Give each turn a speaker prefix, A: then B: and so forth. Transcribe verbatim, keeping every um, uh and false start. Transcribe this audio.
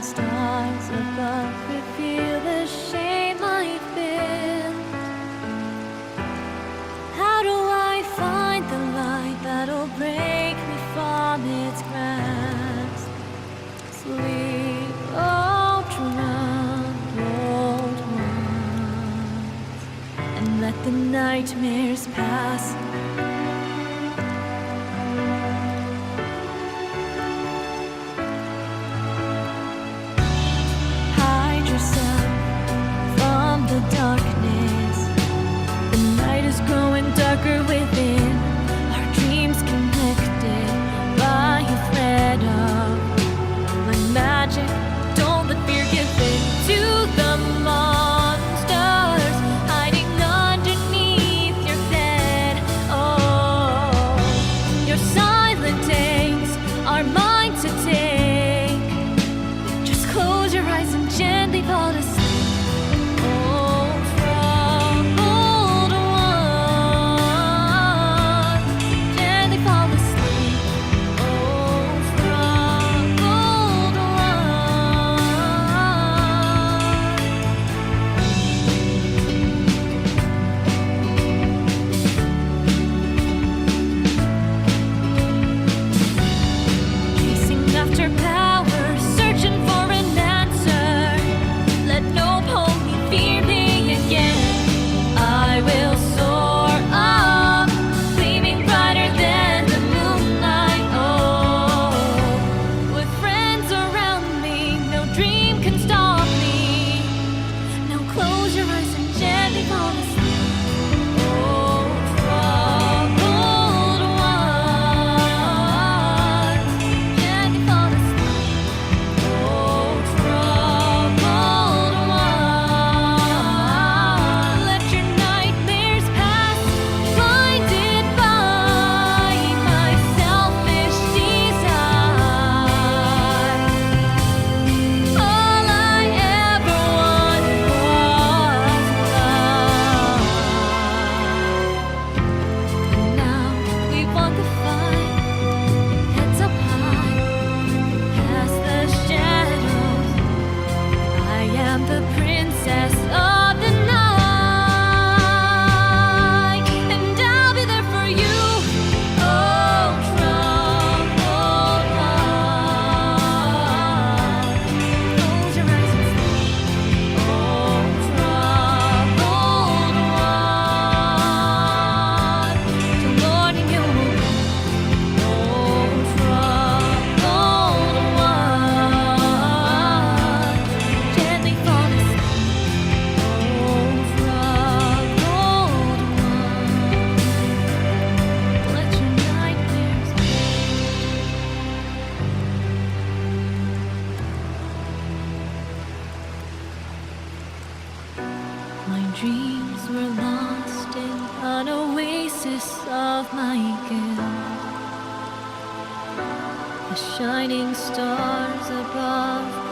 A: shining stars above reveal the shame I've been. How do I find the light that'll break me from its grasp? Sleep, oh troubled ones, and let the nightmares pass. Hide yourself from the darkness. The night is growing darker within. Our dreams connected by a thread of my magic. Don't let fear give in to the monsters hiding underneath your bed. Oh, your silent days are mine to take. Just close your eyes and gently fall asleep. Oh, troubled one, gently fall asleep. Oh, troubled one. Chasing after power, searching for an answer. Let no pony fear me again. I will soar up, gleaming brighter than the moonlight. Oh, with friends around me, no dream can stop me. Now close your eyes and gently fall asleep. Oh, troubled one, gently fall asleep. Oh, troubled one, let your nightmares pass, blinded by my selfish desire. All I ever wanted was love. And now we walk the fight, heads up high, past the shadows. I am the princess of the night, and I'll be there for you. Oh, troubled one, close your eyes and sleep. Oh, troubled one, till morning you will come. Oh, troubled one, gently fall asleep. Oh, troubled one, let your nightmares My dreams were lost in an oasis of my guilt. The shining stars above